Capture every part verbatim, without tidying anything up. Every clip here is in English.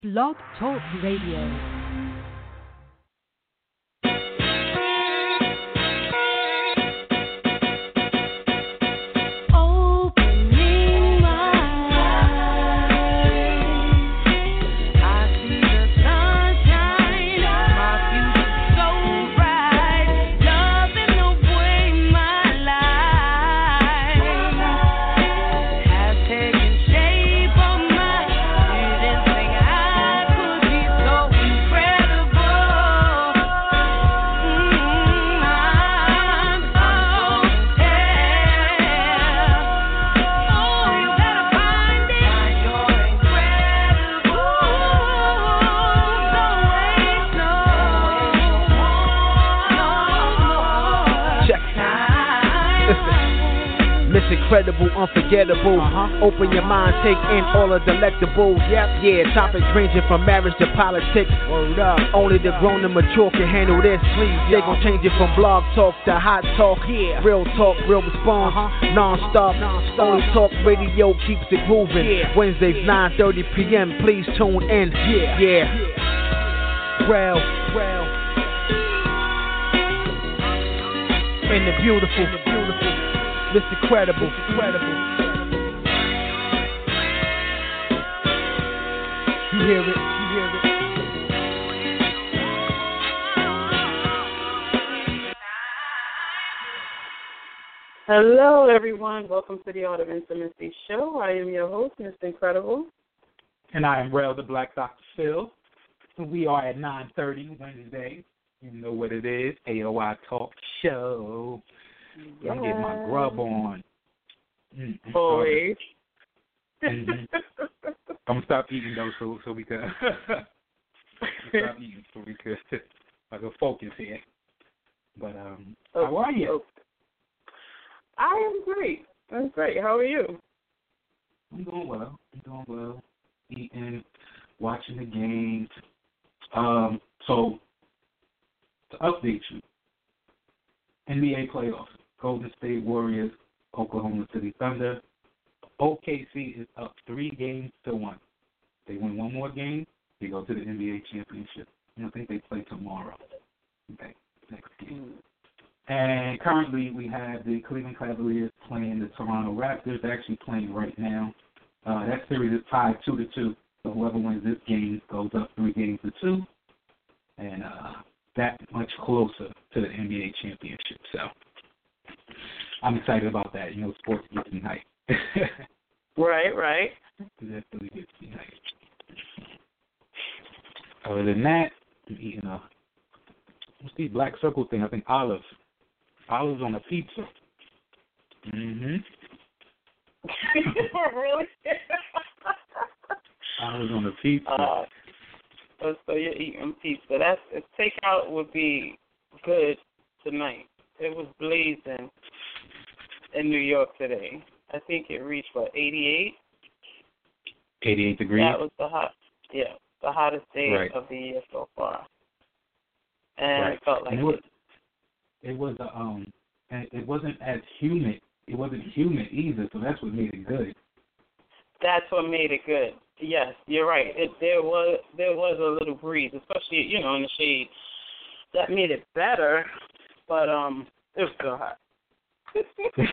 Blog Talk Radio. Incredible, unforgettable. Uh-huh. Open your mind, take in all the delectables. Yep. Yeah, topics ranging from marriage to politics. Word up. Only the grown and mature can handle this. Please, they gon' change it from blog talk to hot talk. Yeah. Real talk, real response. Uh-huh. Non-stop. Non-stop. Only talk radio keeps it moving. Yeah. Wednesdays, yeah. nine thirty p.m. Please tune in. Yeah. Yeah. yeah. Real. Real. In the beautiful. In the beautiful. Mister Credible, Credible. You hear it, you hear it. Hello, everyone. Welcome to the Art of Intimacy Show. I am your host, Mister Incredible. And I am Rel, the Black Doctor Phil. We are at nine thirty Wednesday. You know what it is, A O I Talk Show. Yes. I'm getting my grub on. Mm, I'm Always. Mm-hmm. I'm gonna stop eating though, so so we could stop eating so we could I could focus here. But um, oh, how are you? Oh. I am great. I'm great. How are you? I'm doing well. I'm doing well. Eating, watching the games. Um, so to update you, N B A playoffs. Golden State Warriors, Oklahoma City Thunder. O K C is up three games to one. They win one more game, they go to the N B A championship. And I think they play tomorrow. Okay, next game. Mm. And currently we have the Cleveland Cavaliers playing the Toronto Raptors. They're actually playing right now. Uh, that series is tied two to two. So whoever wins this game goes up three games to two, and uh, that much closer to the N B A championship. So I'm excited about that. You know, sports gets me hyped. Right, right. That really gets me hyped. Other than that, I'm eating a, what's the black circle thing? I think olives. Olives on a pizza. Mm-hmm. Really? Olives on a pizza. Uh, so, so you're eating pizza. That's takeout would be good tonight. It was blazing in New York today. I think it reached, what, eighty-eight? eighty-eight degrees? That was the hot, yeah, the hottest day right. of the year so far. And right. it felt like and it. Was, it was, uh, um, and it wasn't as humid. It wasn't humid either, so that's what made it good. That's what made it good. Yes, you're right. It, there was there was a little breeze, especially, you know, in the shade. That made it better, but um, it was still hot. it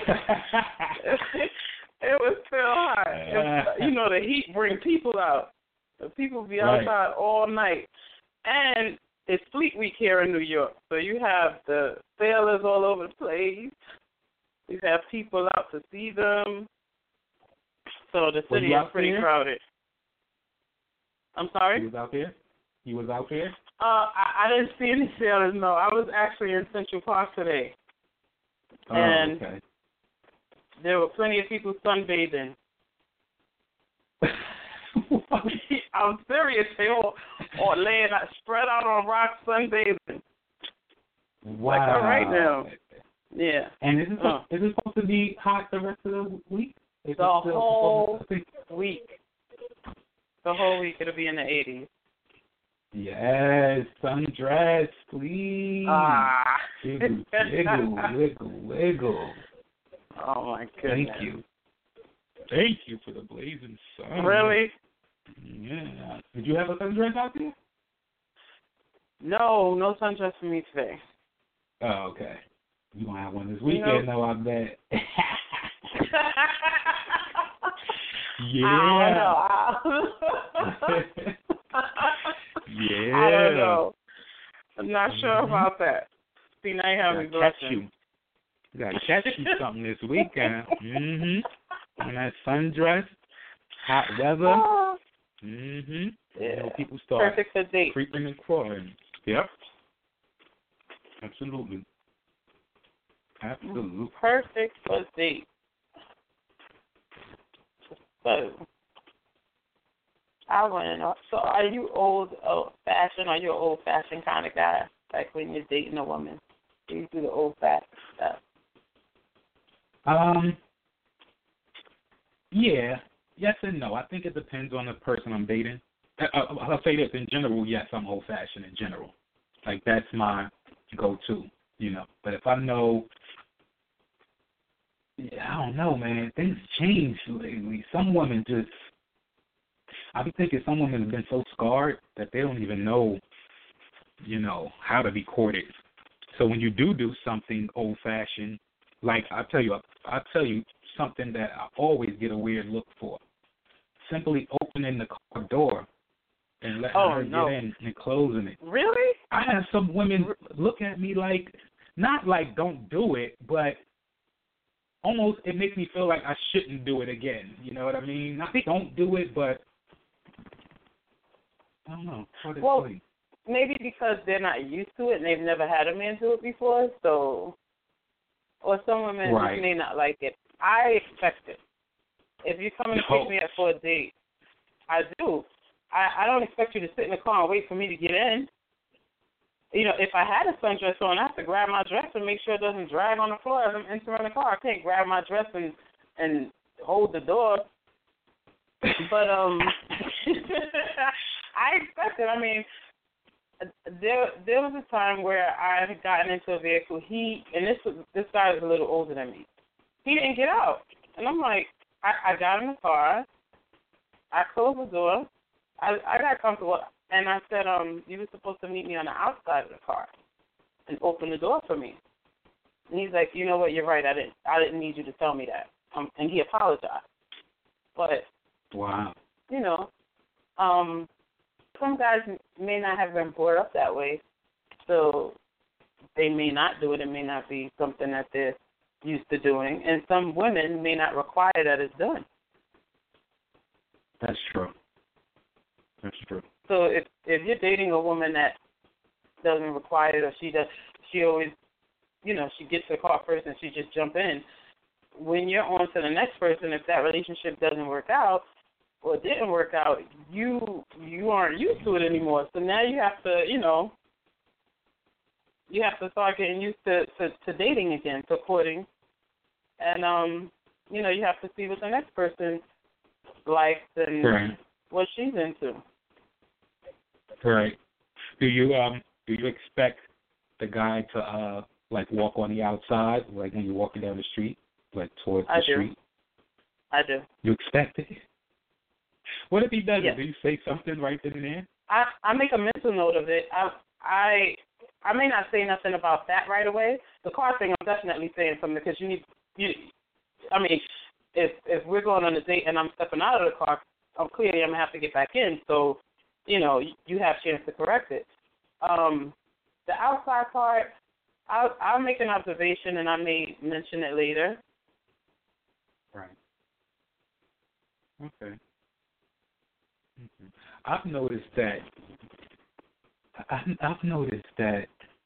was still hot. It, you know, the heat brings people out. The people be outside right. all night. And it's Fleet Week here in New York. So you have the sailors all over the place. You have people out to see them. So the city is pretty there? crowded. I'm sorry? You was out there? You was out there? Uh, I, I didn't see any sailors, no. I was actually in Central Park today. Oh, and okay. There were plenty of people sunbathing. I'm serious. They all, all laying out, spread out on rocks sunbathing. Wow. Like that right now. Yeah. And is it, uh. is it supposed to be hot the rest of the week? Is the whole to... week. The whole week it'll be in the eighties. Yes, sundress, please. Ah. Wiggle, wiggle, wiggle, wiggle. Oh, my goodness. Thank you. Thank you for the blazing sun. Really? Yeah. Did you have a sundress out there? No, no sundress for me today. Oh, okay. You gonna have one this weekend, though, I bet. Yeah. I don't know. Yeah. I don't know. I'm not sure Mhm. about that. See, now you have me Gotta catch blushing. you. You gotta catch you something this weekend. Mhm. On that sundress, hot weather. Mhm. Yeah. You know, people start Perfect for date. creeping and crawling. Yep. Absolutely. Absolutely. Perfect for date. So, I want to know. So, are you old, old fashioned? Are you an old fashioned kind of guy? Like when you're dating a woman, do you do the old fashioned stuff? Um. Yeah. Yes and no. I think it depends on the person I'm dating. I, I, I'll say this in general. Yes, I'm old fashioned in general. Like that's my go-to. You know. But if I know. Yeah, I don't know, man. Things change lately. Some women just, I be thinking some women have been so scarred that they don't even know, you know, how to be courted. So when you do do something old-fashioned, like I tell you, I tell you something that I always get a weird look for. Simply opening the car door and letting Oh, her no. get in and closing it. Really? I have some women look at me like, not like don't do it, but almost it makes me feel like I shouldn't do it again. You know what I mean? Not don't do it, but I don't know. How to Well, explain. maybe because they're not used to it and they've never had a man do it before, so, or some women Right. just may not like it. I expect it. If you come and No. pick me up for a date, I do. I, I don't expect you to sit in the car and wait for me to get in. You know, if I had a sundress on, I have to grab my dress and make sure it doesn't drag on the floor as I'm entering the car. I can't grab my dress and and hold the door. But um, I expect it. I mean, there there was a time where I had gotten into a vehicle. He and this was, this guy was a little older than me. He didn't get out, and I'm like, I, I got in the car, I closed the door, I I got comfortable. And I said, um, you were supposed to meet me on the outside of the car and open the door for me. And he's like, you know what, you're right. I didn't I didn't need you to tell me that. Um, and he apologized. But, Wow. you know, um, some guys may not have been brought up that way, so they may not do it. It may not be something that they're used to doing. And some women may not require that it's done. That's true. That's true. So if if you're dating a woman that doesn't require it, or she does, she always, you know, she gets to the car first and she just jump in. When you're on to the next person, if that relationship doesn't work out or didn't work out, you you aren't used to it anymore. So now you have to, you know, you have to start getting used to, to, to dating again, to courting, and um, you know, you have to see what the next person likes and Right. what she's into. Right. Do you um do you expect the guy to uh like walk on the outside, like when you're walking down the street, like towards the I do. street? I do. You expect it? What if he doesn't? Yes. Do you say something right then and there? I, I make a mental note of it. I I I may not say nothing about that right away. The car thing, I'm definitely saying something because you need you. I mean, if if we're going on a date and I'm stepping out of the car, I'm clearly I'm gonna have to get back in. So, you know, you, you have a chance to correct it. Um, the outside part, I'll I'll make an observation and I may mention it later. Right. Okay. Mm-hmm. I've noticed that. I, I've noticed that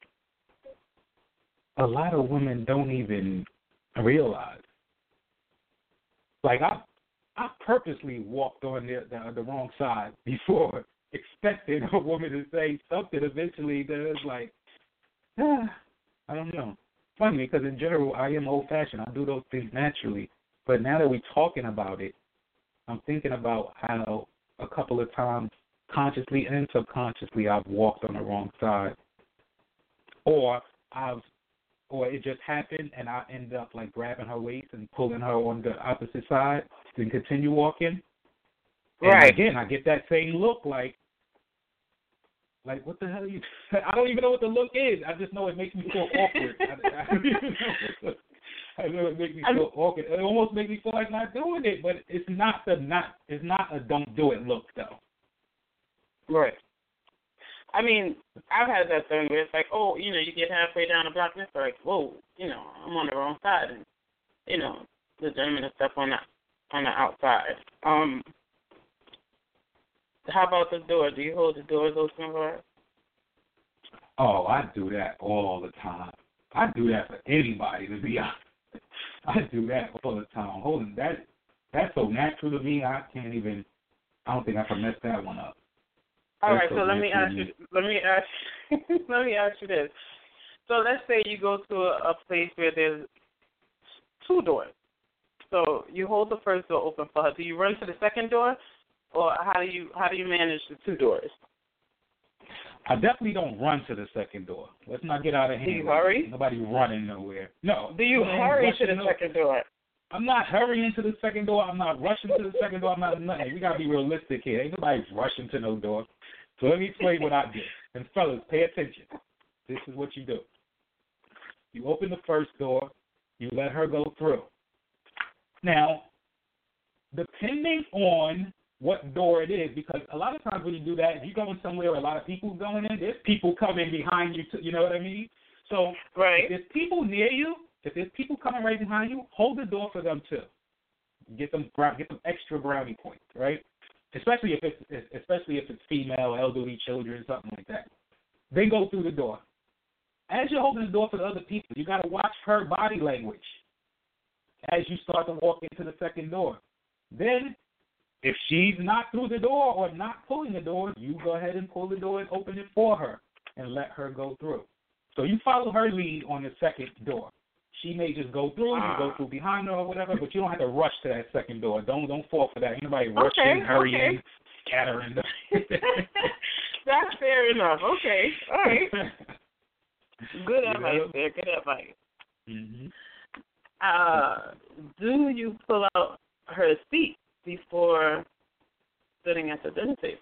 a lot of women don't even realize. Like I, I purposely walked on the the, the wrong side before, expecting a woman to say something. Eventually, that is like, ah, I don't know. Funny because in general, I am old-fashioned. I do those things naturally. But now that we're talking about it, I'm thinking about how a couple of times, consciously and subconsciously, I've walked on the wrong side, or I've, or it just happened, and I end up like grabbing her waist and pulling her on the opposite side and continue walking. And right. again, I get that same look like, like, what the hell are you, I don't even know what the look is. I just know it makes me feel awkward. I, I don't even know what the, I know it makes me feel awkward. It almost makes me feel like not doing it, but it's not the not, it's not a don't do it look, though. Right. I mean, I've had that thing where it's like, oh, you know, you get halfway down the block and it's like, whoa, you know, I'm on the wrong side, and you know, the gentleman is step on the on the outside. Um, how about the door? Do you hold the doors open for her? Oh, I do that all the time. I do that for anybody, to be honest. I do that all the time. Holding that, that's so natural to me. I can't even. I don't think I can mess that one up. All That's right, so let me ask you. Let me ask. let me ask you this. So let's say you go to a, a place where there's two doors. So you hold the first door open for her. Do you run to the second door, or how do you how do you manage the two doors? I definitely don't run to the second door. Let's not get out of hand. Do you hurry? Nobody running nowhere. No. Do you hurry to the no. second door? I'm not hurrying to the second door. I'm not rushing to the second door. I'm not nothing. We gotta be realistic here. Ain't nobody's rushing to no door. So let me explain what I do. And fellas, pay attention. This is what you do. You open the first door. You let her go through. Now, depending on what door it is, because a lot of times when you do that, if you're going somewhere where a lot of people going in, there's people coming behind you, too, you know what I mean? So right. if there's people near you, if there's people coming right behind you, hold the door for them too. Get them get them extra brownie points, right? Especially if it's especially if it's female, elderly, children, something like that. They go through the door. As you're holding the door for the other people, you got to watch her body language as you start to walk into the second door. Then, if she's not through the door or not pulling the door, you go ahead and pull the door and open it for her and let her go through. So you follow her lead on the second door. She may just go through, you go through behind her or whatever, but you don't have to rush to that second door. Don't don't fall for that. Anybody rushing, okay, hurrying, okay. scattering. That's fair enough. Okay, all right. Good advice, you know? there. Good advice. Mm-hmm. Uh, do you pull out her seat before sitting at the dinner table?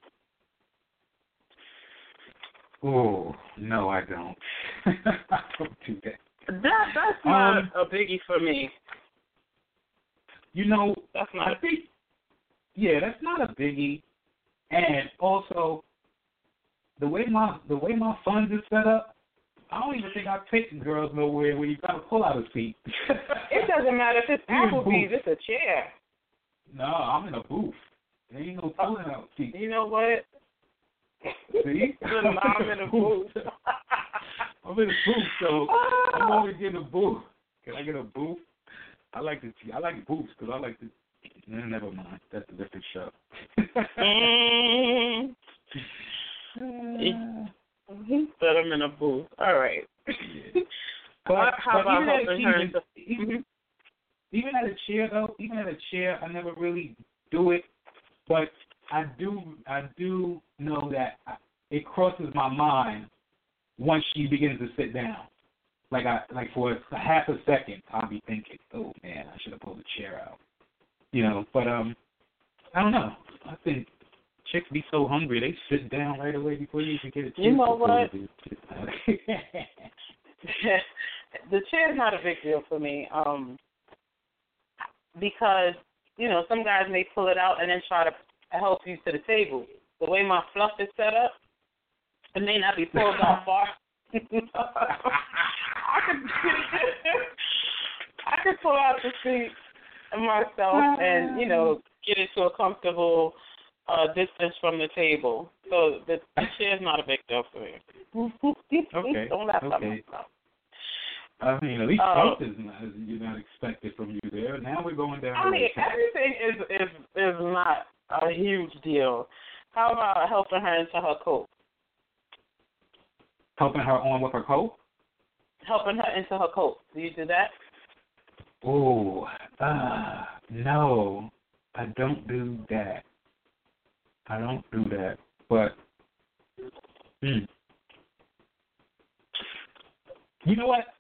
Oh, no, I don't. I don't do that. That that's not um, a biggie for me. You know, that's not. I think, yeah, that's not a biggie. And also, the way my the way my funds is set up, I don't even think I take girls nowhere where you gotta pull out a seat. It doesn't matter if it's Applebee's, it's a chair. No, I'm in a booth. There ain't no pulling out seat. You know what? See? I'm in a booth. I'm in a booth, so I'm always getting a booth. Can I get a booth? I like to. I like booths because I like to. Eh, never mind. That's a different show. mm. He said I'm in a booth. All right. Yeah. But, but, how but about even, at, helping her? even, even, even at a chair, though, even at a chair, I never really do it. But I do. I do know that I, it crosses my mind once she begins to sit down. Like I, like for a half a second, I'll be thinking, "Oh man, I should have pulled the chair out," you know. But um, I don't know. I think chicks be so hungry they sit down right away before you even get a chance. You know to what? It. The chair's not a big deal for me, um, because you know some guys may pull it out and then try to help you to the table. The way my fluff is set up, it may not be pulled out far. I could I could pull out the seat myself and, you know, get into a comfortable uh, distance from the table. So the, the chair's not a big deal for me. Okay. Don't laugh okay. at myself. I mean, at least uh, something is not, you're not expected from you there. Now we're going down. I mean, everything is, is, is not a huge deal. How about helping her into her coat? Helping her on with her coat? Helping her into her coat. Do you do that? Oh, uh, no. I don't do that. I don't do that. But, hmm. You know what?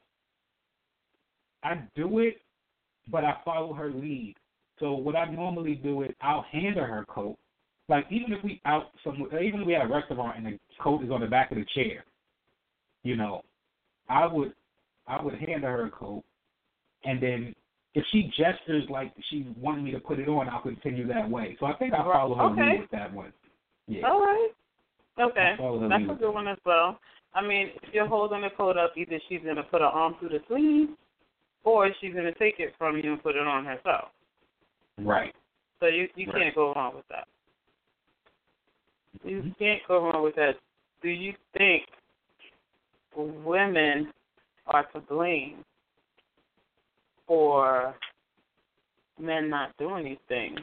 I do it, but I follow her lead. So what I normally do is I'll hand her her coat, like even if we out somewhere, even if we at a restaurant and the coat is on the back of the chair, you know, I would I would hand her a coat, and then if she gestures like she wanted me to put it on, I'll continue that way. So I think I follow her okay. lead with that one. Yeah. All right. Okay. That's a good that. one as well. I mean, if you're holding the coat up, either she's going to put her arm through the sleeve, or she's going to take it from you and put it on herself. Right. So you you right. can't go wrong with that. You Mm-hmm. can't go wrong with that. Do you think women are to blame for men not doing these things?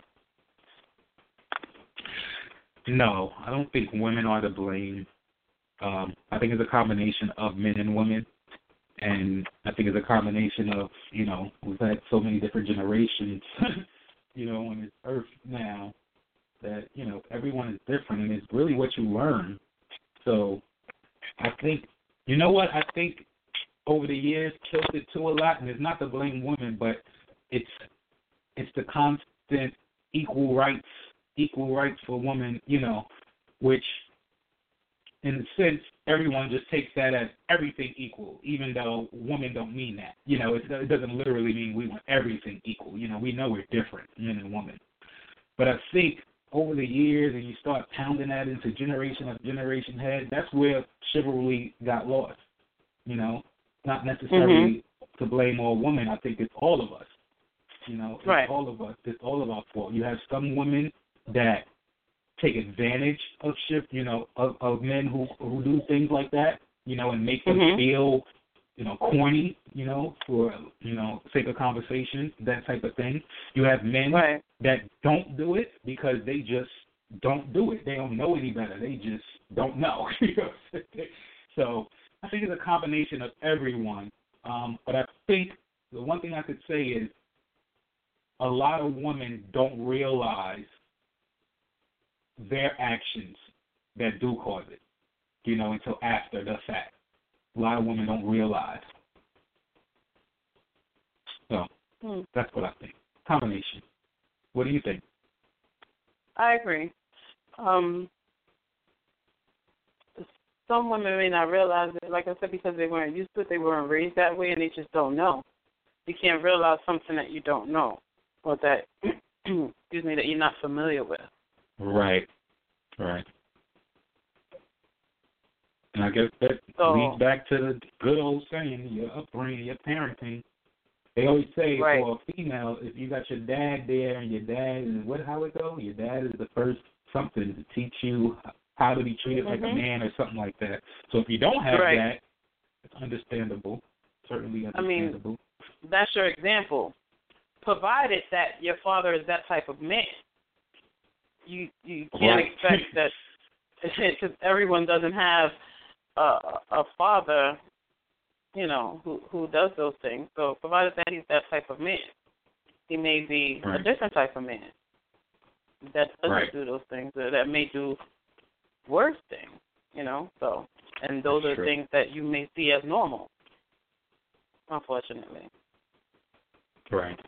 No, I don't think women are to blame. Um, I think it's a combination of men and women, and I think it's a combination of, you know, we've had so many different generations, you know, on this earth now that, you know, everyone is different, and it's really what you learn. So I think, you know what, I think over the years tilted to a lot, and it's not to blame women, but it's it's the constant equal rights, equal rights for women, you know, which in a sense everyone just takes that as everything equal, even though women don't mean that. You know, it, it doesn't literally mean we want everything equal. You know, we know we're different, men and women. But I think over the years, and you start pounding that into generation after generation head, that's where chivalry got lost. You know, not necessarily mm-hmm. to blame all women. I think it's all of us. You know, it's right. all of us. It's all of our fault. You have some women that take advantage of shift, you know, of, of men who who do things like that, you know, and make them mm-hmm. feel, you know, corny, you know, for, you know, sake of conversation, that type of thing. You have men right. that don't do it because they just don't do it. They don't know any better. They just don't know. So I think it's a combination of everyone. Um, but I think the one thing I could say is a lot of women don't realize their actions that do cause it, you know, until after the fact. A lot of women don't realize. So hmm. that's what I think. Combination. What do you think? I agree. Um, some women may not realize it, like I said, because they weren't used to it, they weren't raised that way, and they just don't know. You can't realize something that you don't know, or that, excuse me, that you're not familiar with. Right, right. And I guess that so, leads back to the good old saying, your upbringing, your parenting. They always say right. for a female, if you got your dad there and your dad is, what, how it go? Your dad is the first something to teach you how to be treated mm-hmm. like a man or something like that. So if you don't have right. that, it's understandable, certainly understandable. I mean, that's your example. Provided that your father is that type of man. You you can't right. expect that, because everyone doesn't have a, a father, you know, who who does those things. So provided that he's that type of man, he may be right. a different type of man that doesn't right. do those things, or that may do worse things, you know. So, and those That's are true. things that you may see as normal, unfortunately. Right.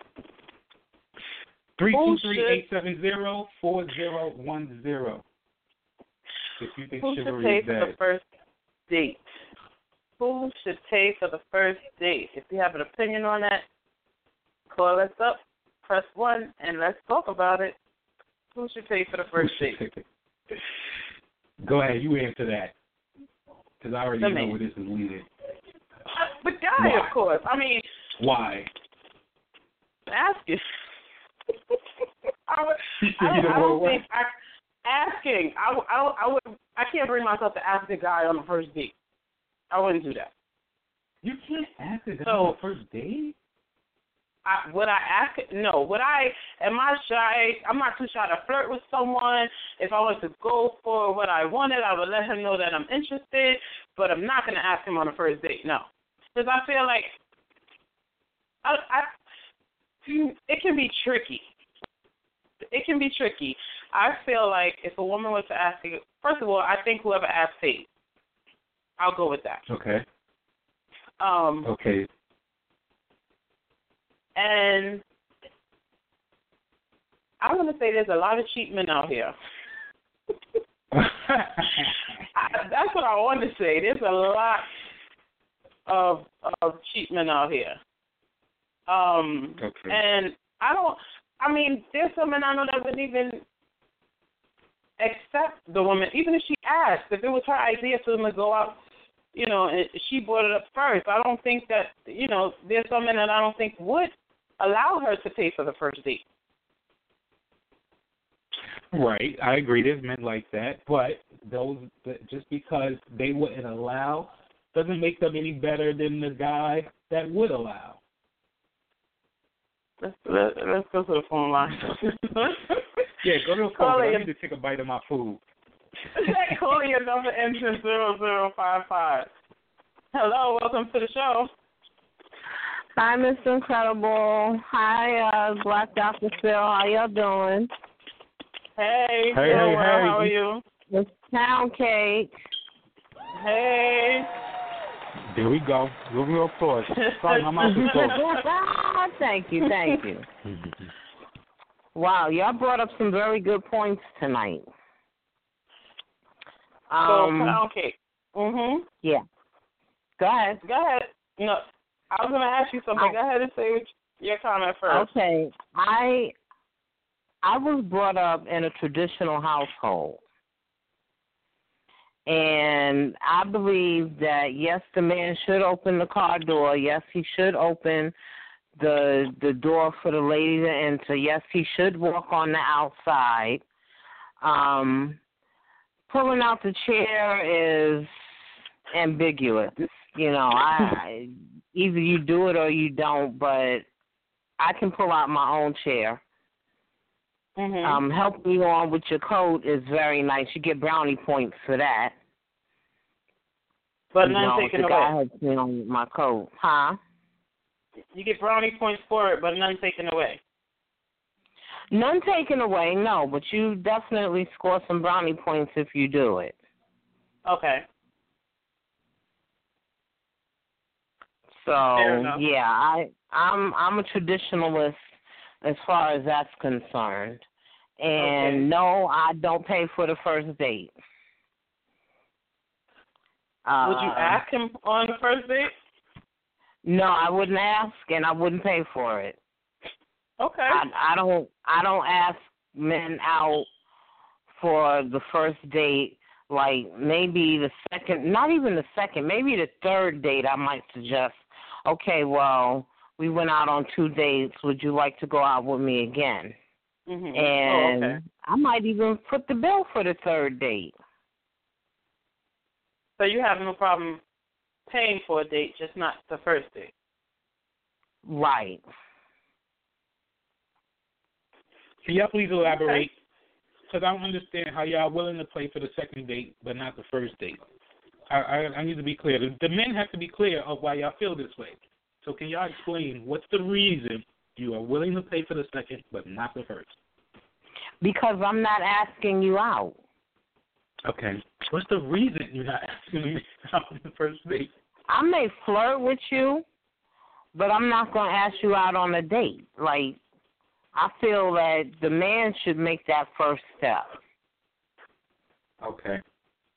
Three two three eight seven zero four zero one zero. If you think Who should chivalry pay is for dead. the first date? Who should pay for the first date? If you have an opinion on that, call us up, press one, and let's talk about it. Who should pay for the first date? Go ahead, you answer that, because I already the know man. where this is leading. The guy, Why? of course. I mean, why? Ask it. I, would, I don't, I don't think I, asking. I, I, I would. I can't bring myself to ask a guy on the first date. I wouldn't do that. You can't ask a guy so, on the first date? I, would I ask? No. Would I? Am I shy? I'm not too shy to flirt with someone. If I was to go for what I wanted, I would let him know that I'm interested. But I'm not going to ask him on the first date. No, because I feel like I, I, it can be tricky. It can be tricky. I feel like if a woman was to ask, first of all, I think whoever asks pays. I'll go with that. Okay. Um, okay. And I'm going to say there's a lot of cheap men out here. I, that's what I want to say. There's a lot of of cheap men out here. Um, okay. And I don't, I mean, there's some men I know that wouldn't even accept the woman, even if she asked, if it was her idea for them to go out, you know, and she brought it up first. I don't think that, you know, there's some men that I don't think would allow her to pay for the first date. Right, I agree. There's men like that, but those just because they wouldn't allow doesn't make them any better than the guy that would allow. Let's let, let's go to the phone line. Yeah, go to the phone. I need to take a bite of my food. Call your number entrance zero zero five five. Hello, welcome to the show. Hi, Mister Incredible. Hi, uh, Black Doctor Phil. How y'all doing? Hey, hey, doing hey, well. hey. How are you? It's Pound Cake. Hey. There we go. Give me applause. Sorry, my mouth is closed. Thank you, thank you. Wow, y'all brought up some very good points tonight. Um, so, Pound Cake. Mm-hmm. Yeah. Go ahead. Go ahead. No, I was going to ask you something. I, Go ahead and say your comment first. Okay. I I was brought up in a traditional household. And I believe that, yes, the man should open the car door. Yes, he should open the the door for the lady to enter. Yes, he should walk on the outside. Um, pulling out the chair is ambiguous. You know, I either you do it or you don't, but I can pull out my own chair. Mm-hmm. Um, help me on with your coat is very nice. You get brownie points for that. But you none know, taken the away. guy helps me on with my coat. Huh? You get brownie points for it, but none taken away. None taken away, no, but you definitely score some brownie points if you do it. Okay. So yeah, I I'm I'm a traditionalist as far as that's concerned. And okay. no, I don't pay for the first date. Uh, Would you ask him on the first date? No, I wouldn't ask, and I wouldn't pay for it. Okay. I, I don't I don't ask men out for the first date. Like maybe the second, not even the second, maybe the third date. I might suggest. Okay, well, we went out on two dates. Would you like to go out with me again? Mm-hmm. And oh, okay. I might even put the bill for the third date. So you have no problem paying for a date, just not the first date. Right. Can y'all please elaborate? Because I don't understand how y'all are willing to pay for the second date but not the first date. I, I, I need to be clear. The, the men have to be clear of why y'all feel this way. So can y'all explain what's the reason you are willing to pay for the second but not the first? Because I'm not asking you out. Okay. What's the reason you're not asking me out on the first date? I may flirt with you, but I'm not going to ask you out on a date. Like, I feel that the man should make that first step. Okay.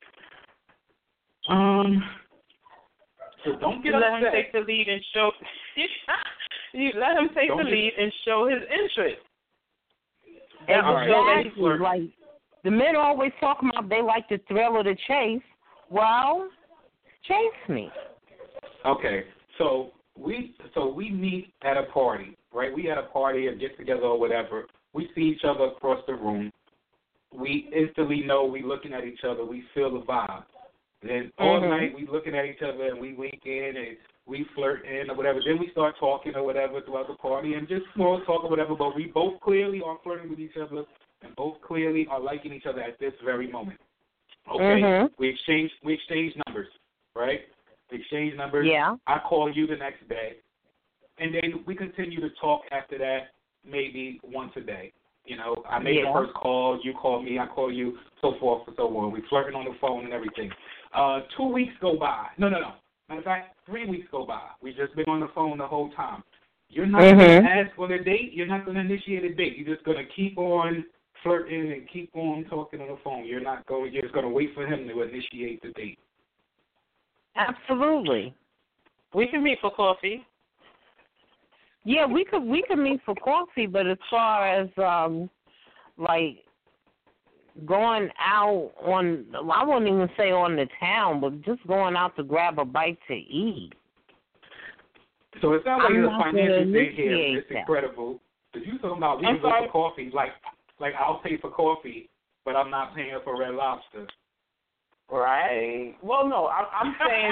Um. So don't get you upset. let him take the lead and show. you let him take don't the get, lead and show his interest. That will exactly. show that he's flirting. Like the men always talk about they like the thrill of the chase. Well, chase me. Okay. So we so we meet at a party, right? We at a party or get together or whatever. We see each other across the room. We instantly know we looking at each other. We feel the vibe. Then all mm-hmm. night we looking at each other and we wink in and we flirt in or whatever. Then we start talking or whatever throughout the party and just small talk or whatever. But we both clearly are flirting with each other and both clearly are liking each other at this very moment. Okay, mm-hmm. we exchange we exchange numbers, right? We exchange numbers. Yeah. I call you the next day, and then we continue to talk after that, maybe once a day. You know, I make yeah. the first call, you call me, I call you, so forth and so on. We flirting on the phone and everything. Uh, two weeks go by. No, no, no. Matter of fact, three weeks go by. We just been on the phone the whole time. You're not mm-hmm. going to ask on a date. You're not going to initiate a date. You're just going to keep on flirting and keep on talking on the phone. You're not going. You're just going to wait for him to initiate the date. Absolutely. We can meet for coffee. Yeah, we could we could meet for coffee, but as far as um, like going out on, I wouldn't even say on the town, but just going out to grab a bite to eat. So it sounds like I'm there's a not financial gonna thing here. initiate It's that. incredible. Because you talking about we I'm can go sorry? for coffee, like like I'll pay for coffee, but I'm not paying for Red Lobster. Right. Well, no, I'm, I'm saying.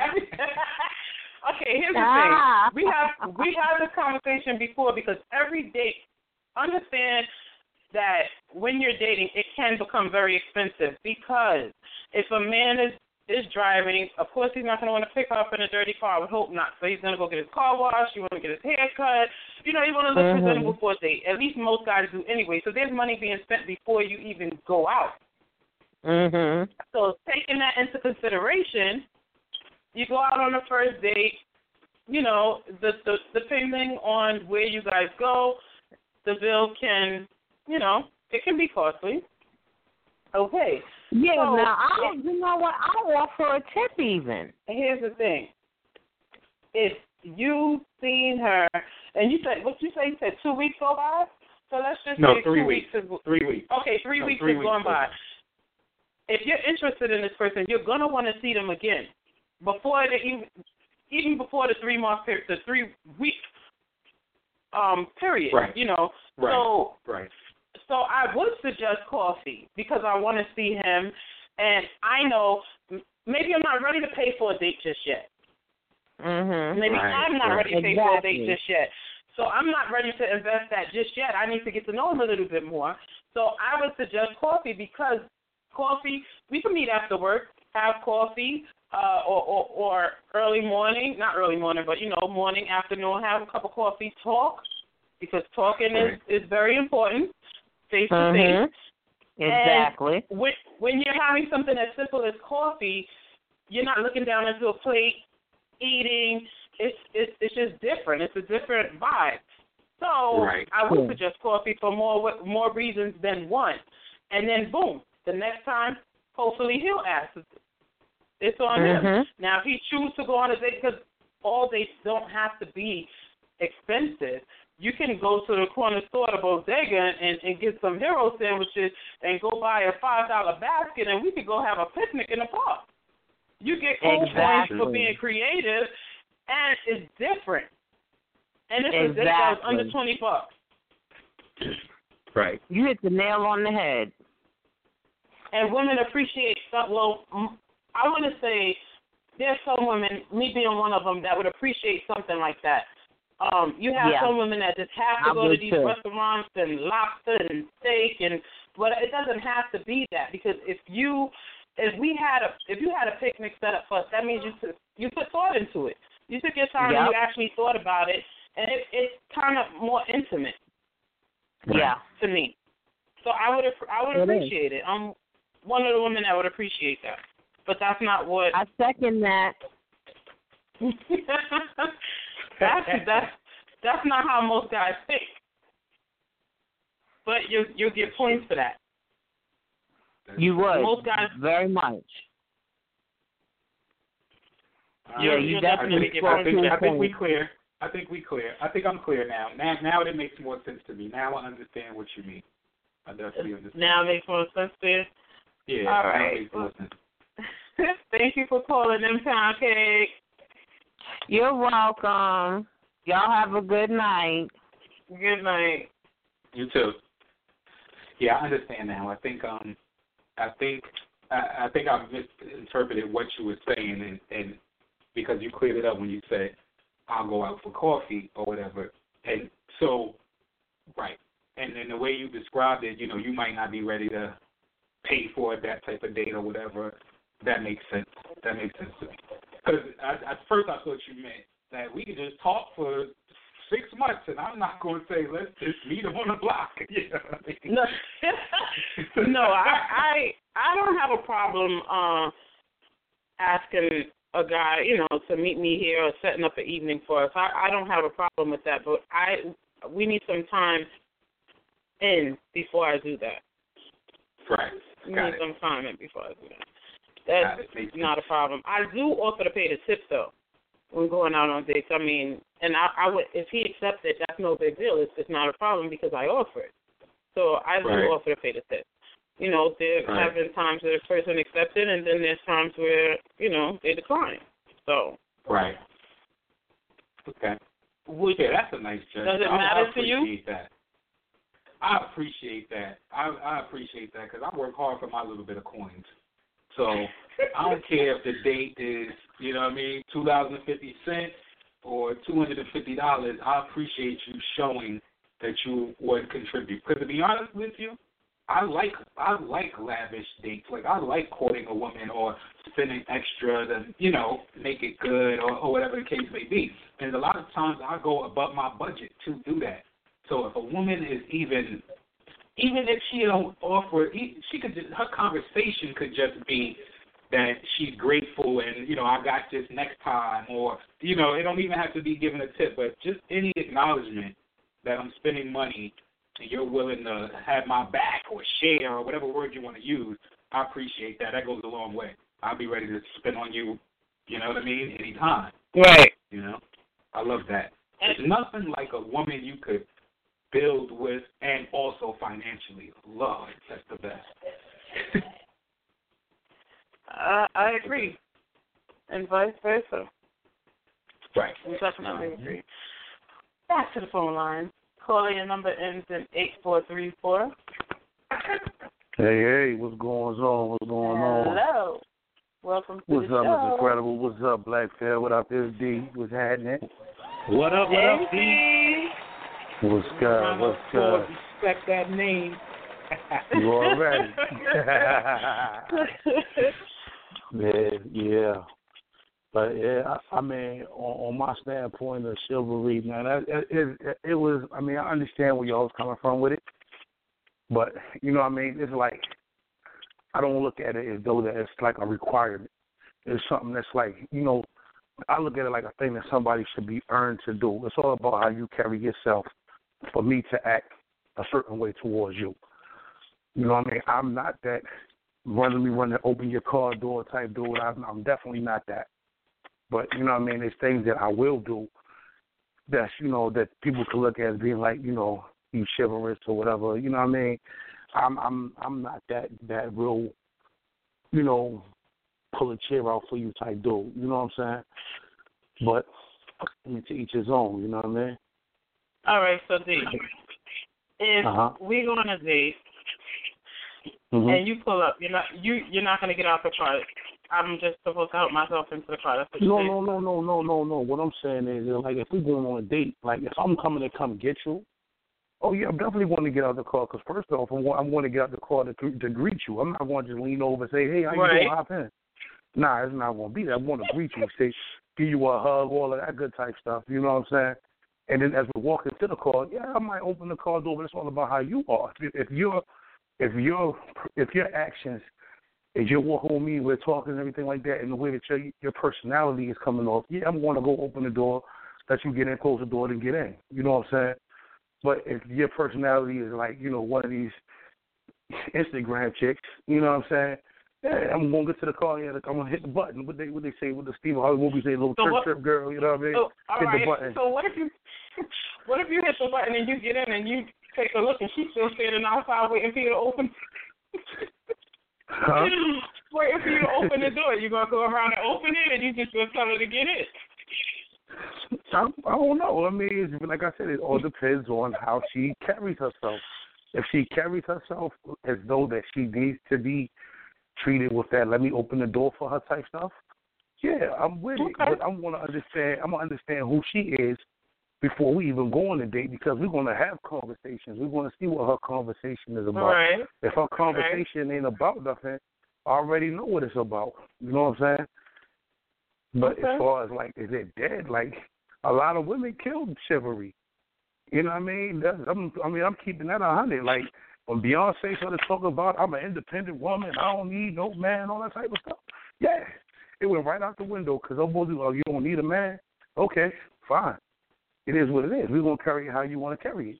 Okay, here's the Ah. thing. We have we had this conversation before because every date, understand that when you're dating, it can become very expensive because if a man is is driving, of course he's not going to want to pick up in a dirty car. I would hope not. So he's going to go get his car washed. You want to get his hair cut. You know, you want to look Mm-hmm. presentable for a date. At least most guys do anyway. So there's money being spent before you even go out. Mhm. So taking that into consideration, you go out on the first date. You know, the, the depending on where you guys go, the bill can, you know, it can be costly. Okay. Yeah, So, now, I, you know what, I'll offer a tip even. Here's the thing. If you've seen her, and you said, what you say, you said two weeks go by? So let's just No, say three two weeks. weeks. is, Three weeks. Okay, three No, weeks three is going weeks by. over. If you're interested in this person, you're going to want to see them again. Before the, even, even before the three-month period, the three-week um, period, Right. you know. Right. So, Right. So I would suggest coffee because I want to see him, and I know maybe I'm not ready to pay for a date just yet. Mhm. Maybe Right, I'm not right. ready to pay for a Exactly. date just yet. So I'm not ready to invest that just yet. I need to get to know him a little bit more. So I would suggest coffee because coffee, we can meet after work, have coffee, uh, or, or, or early morning, not early morning, but, you know, morning, afternoon, have a cup of coffee, talk, because talking Right. is, is very important. Face to Mhm. face. Exactly. And when, when you're having something as simple as coffee, you're not looking down into a plate, eating. It's it's it's just different. It's a different vibe. So Right. I would Yeah. suggest coffee for more more reasons than one. And then boom, the next time, hopefully he'll ask. It's on him. Mhm. Now if he chooses to go on a date, because all dates don't have to be expensive. You can go to the corner store, the bodega, and, and get some hero sandwiches and go buy a five dollar basket, and we could go have a picnic in the park. You get cool points Exactly. for being creative, and it's different. And it's a date that was under Exactly. twenty bucks. Right. You hit the nail on the head. And women appreciate some. Well, mm, I want to say there's some women, me being one of them, that would appreciate something like that. Um, you have Yeah. some women that just have to I go to would these too. restaurants and lobster and steak, and but it doesn't have to be that, because if you if we had a if you had a picnic set up for us, that means you took you put thought into it. You took your time Yep. and you actually thought about it, and it, it's kind of more intimate Yeah. to me. So I would I would It is. appreciate it. I'm one of the women that would appreciate that, but that's not what. I second that. that's that's that's not how most guys think. But you you'll get points for that. You would. Most guys, Very much. you Yeah, you you'll I definitely definitely think, get spoke I points think, for to that. I think we point. clear. I think we clear. I think I'm clear now. Now, now it makes more sense to me. Now I understand what you mean. I definitely understand. Now it makes more sense to you. yeah. all now right. it makes more sense. Thank you for calling in, Pound Cake. You're welcome. Y'all have a good night. Good night. You too. Yeah, I understand now. I think um, I think I, I think I misinterpreted what you were saying, and, and because you cleared it up when you said I'll go out for coffee or whatever, and so right, and then the way you described it, you know, you might not be ready to pay for that type of date or whatever. That makes sense. That makes sense to me. Because at first I thought you meant that we could just talk for six months, and I'm not going to say let's just meet him on the block. You know what I mean? No, no, I, I I don't have a problem uh, asking a guy, you know, to meet me here or setting up an evening for us. I, I don't have a problem with that, but I we need some time in before I do that. Right. We Got need it. some time in before I do that. That's not a problem. I do offer to pay the tip, though, when going out on dates. I mean, and I, I would, if he accepts it, that's no big deal. It's, it's not a problem because I offer it. So I do Right. offer to pay the tip. You know, there Right. have been times where the person accepts it, and then there's times where, you know, they decline. So. Right. Okay. Well, yeah, that's a nice gesture. Does it I, matter I to you? appreciate that. I appreciate that. I, I appreciate that because I work hard for my little bit of coins. So I don't care if the date is, you know what I mean, two dollars and fifty cents or two hundred fifty dollars. I appreciate you showing that you would contribute. Because to be honest with you, I like I like lavish dates. Like I like courting a woman or spending extra to, you know, make it good or, or whatever the case may be. And a lot of times I go above my budget to do that. So if a woman is even, even if she don't offer, she could just, her conversation could just be that she's grateful and, you know, I got this next time, or, you know, it don't even have to be given a tip, but just any acknowledgement that I'm spending money and you're willing to have my back or share or whatever word you want to use, I appreciate that. That goes a long way. I'll be ready to spend on you, you know what I mean, anytime. Right. You know, I love that. There's nothing like a woman you could build with and also financially. Lord, that's the best. I, I agree. And vice versa. Right. We definitely agree. Back to the phone line. Caller, your number ends in eight four three four. Hey, hey, what's going on? What's going on? Hello. Welcome to What's the up, show. Mister Incredible? What's up, Black Fair? What up, S D? What's happening? What up, what up, D? What's good? What's good? Respect that name. You already? yeah, yeah. But yeah, I, I mean, on, on my standpoint of chivalry, man, it, it, it, it was. I mean, I understand where y'all was coming from with it, but you know what I mean. It's like I don't look at it as though that it's like a requirement. It's something that's like, you know, I look at it like a thing that somebody should be earned to do. It's all about how you carry yourself for me to act a certain way towards you. You know what I mean? I'm not that running me running open your car door type dude. I'm, I'm definitely not that. But, you know what I mean, there's things that I will do that's, you know, that people could look at as being like, you know, you chivalrous or whatever. You know what I mean? I'm I'm I'm not that that real, you know, pull a chair out for you type dude. You know what I'm saying? But I mean, to each his own. You know what I mean? All right, so D, if uh-huh. we go on a date mm-hmm. and you pull up, you're not you you're not going to get out the car. I'm just supposed to help myself into the car. That's what no, you're no, no, no, no, no, no. What I'm saying is, like, if we're going on a date, like, if I'm coming to come get you, oh, yeah, I'm definitely want to get out of the car because, first off, I'm, I'm going to get out of the car to, to greet you. I'm not going to just lean over and say, hey, how you right. doing? Hop in. Nah, it's not going to be that. I want to greet you, say, give you a hug, all of that good type stuff. You know what I'm saying? And then as we walk into the car, yeah, I might open the car door, but it's all about how you are. If, if you're, if your, if your actions, if you're walking with me, we're talking and everything like that, and the way that your your personality is coming off, yeah, I'm going to go open the door, let you get in, close the door, then get in. You know what I'm saying? But if your personality is like, you know, one of these Instagram chicks, you know what I'm saying? Yeah, I'm going to get to the car, yeah, I'm going to hit the button. What they what they say, what the Steve Harvey movie say, little so trip, what, trip girl, you know what I mean? So, all hit right. the button. So what if you what if you hit the button and you get in and you take a look and she's still standing outside waiting for you to open? Huh? Waiting for you to open the door. You gonna go around and open it, and you just gonna tell her to get in? I, I don't know. I mean, it's, like I said, it all depends on how she carries herself. If she carries herself as though that she needs to be treated with that, let me open the door for her type stuff, yeah, I'm with okay. it. But I want to understand. I'm gonna understand who she is before we even go on a date, because we're gonna have conversations. We're gonna see what her conversation is about. Right. If her conversation right. ain't about nothing, I already know what it's about. You know what I'm saying? But okay. as far as like, is it dead? Like, a lot of women killed chivalry. You know what I mean? That's, I'm, I mean, I'm keeping that a hundred. Like, when Beyonce started talking about, I'm an independent woman, I don't need no man, all that type of stuff. Yeah, It went right out the window because I'm supposed to, oh, you don't need a man? Okay, fine. It is what it is. We're going to carry it how you want to carry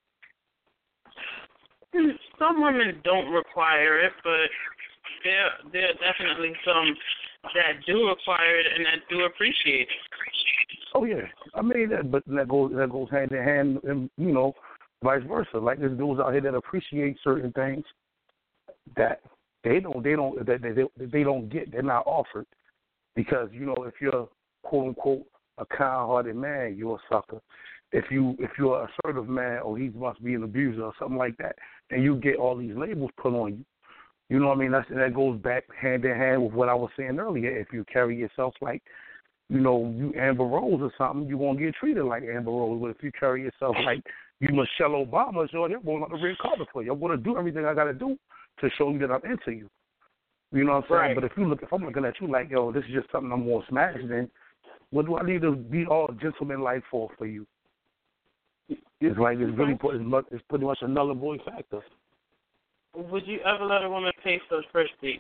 it. Some women don't require it, but there, there are definitely some that do require it and that do appreciate it. Oh, yeah. I mean, that, but that goes, that goes hand in hand, and, you know, vice versa. Like there's dudes out here that appreciate certain things that they don't, they don't, that they, they, they don't get. They're not offered because, you know, if you're quote unquote a kind-hearted man, you're a sucker. If you if you're an assertive man, or he must be an abuser or something like that, and you get all these labels put on you, you know what I mean? That's, that goes back hand in hand with what I was saying earlier. If you carry yourself like, you know, you Amber Rose or something, you're gonna get treated like Amber Rose. But if you carry yourself like you Michelle Obama, so they're going on the red carpet for you. I'm gonna do everything I gotta do to show you that I'm into you. You know what I'm saying? Right. But if you look, if I'm looking at you like, yo, this is just something I'm gonna smash, then what do I need to be all gentleman-like for for you? It's like it's really put, it's pretty much a null and void factor. Would you ever let a woman pay for the first date?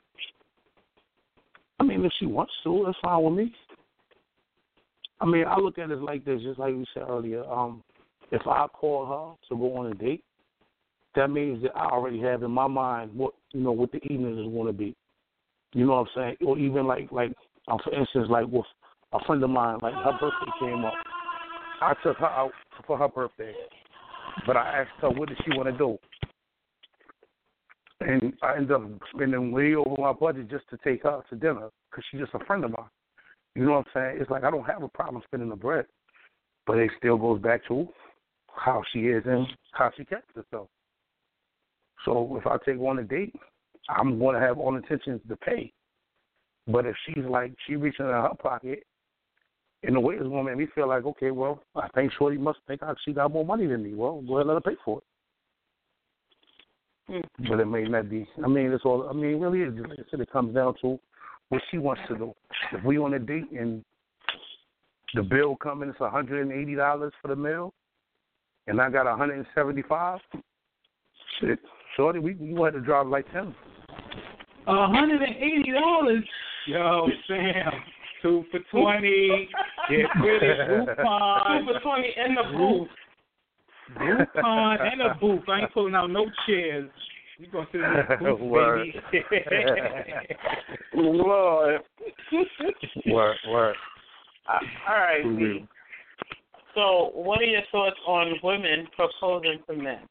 I mean, if she wants to, that's fine with me. I mean, I look at it like this, just like we said earlier. Um, if I call her to go on a date, that means that I already have in my mind what you know what the evening is going to be. You know what I'm saying? Or even like like um, for instance, like with a friend of mine, like her birthday came up. I took her out for her birthday, but I asked her what did she want to do, and I ended up spending way over my budget just to take her to dinner because she's just a friend of mine. You know what I'm saying? It's like I don't have a problem spending the bread, but it still goes back to how she is and how she carries herself. So if I take her on a date, I'm going to have all intentions to pay. But if she's like, she reaching in her pocket, in a way it's going to make me feel like, okay, well, I think Shorty must think I, she got more money than me. Well, go ahead and let her pay for it. Mm. But it may not be. I mean, it's all, I mean, really, it, like I said, it comes down to what she wants to do. If we on a date and the bill coming, it's one hundred eighty dollars for the meal, and I got one hundred seventy-five dollars, shit, Shorty, we, we had to drive like ten. one hundred eighty dollars? Yo, Sam, two for twenty. Get with it, Groupon. Two for twenty in the booth. Groupon and a booth. I ain't pulling out no chairs. You gonna sit in the booth, word. baby? Lord. Word, word. Uh, all right, mm-hmm. So, what are your thoughts on women proposing to men?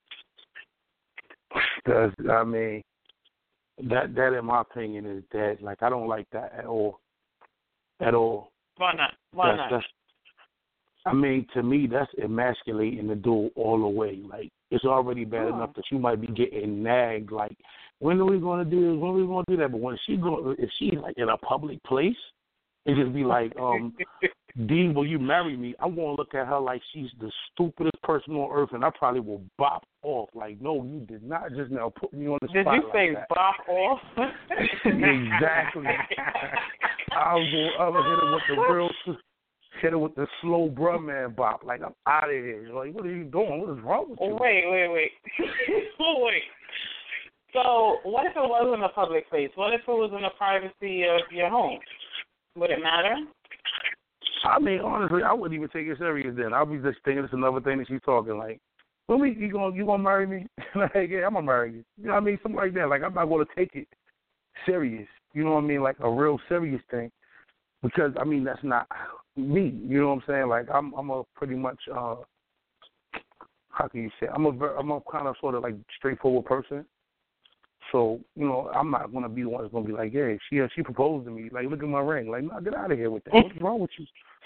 Does I mean that that in my opinion is dead. Like I don't like that at all. At all. Why not? Why that's, not? That's, I mean, to me, that's emasculating the dude all the way. Like it's already bad oh. enough that you might be getting nagged. Like, when are we going to do this? When are we going to do that? But when she go, if she's like in a public place, it just be like, um, D, will you marry me? I'm going to look at her like she's the stupidest person on earth, and I probably will bop off. Like, no, you did not just now put me on the did spot. Did you say like bop off? Exactly. I was going to hit her with the real, hit her with the slow bruh man bop. Like, I'm out of here. Like, what are you doing? What is wrong with you? Wait, wait, wait. oh, wait. So, what if it wasn't a public place? What if it was in the privacy of your home? Would it matter? I mean, honestly, I wouldn't even take it serious then. I'd be just thinking it's another thing that she's talking like, when we, you gonna you gonna marry me? Like, yeah, I'm gonna marry you. You know what I mean? Something like that. Like, I'm not gonna take it serious. You know what I mean? Like a real serious thing, because I mean that's not me. You know what I'm saying? Like, I'm I'm a pretty much uh, how can you say? I'm a I'm a kind of sort of like straightforward person. So, you know, I'm not going to be the one that's going to be like, yeah, she she proposed to me. Like, look at my ring. Like, nah, get out of here with that. What's wrong with you?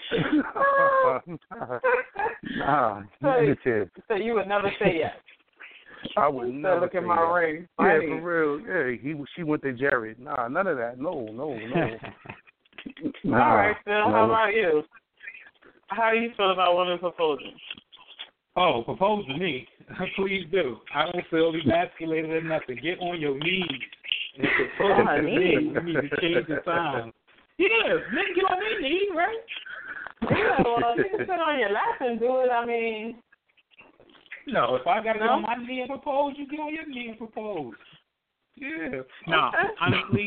nah, nah, negative. So you would never say yes? I would so never look say at my that. ring. Yeah, Funny. for real. Yeah, he she went to Jared. Nah, none of that. No, no, no. Nah, all right, Phil, no. how about you? How do you feel about women proposing? Oh, propose to me. Please do. I don't feel emasculated or nothing. Get on your knees and propose oh, to me. knees. You need to change the time. Yeah, nigga, get on their knees, right? Yeah, well, you can sit on your lap and do it. I mean, no, if I got to no? get on my knee and propose, you get on your knee and propose. Yeah. No, honestly,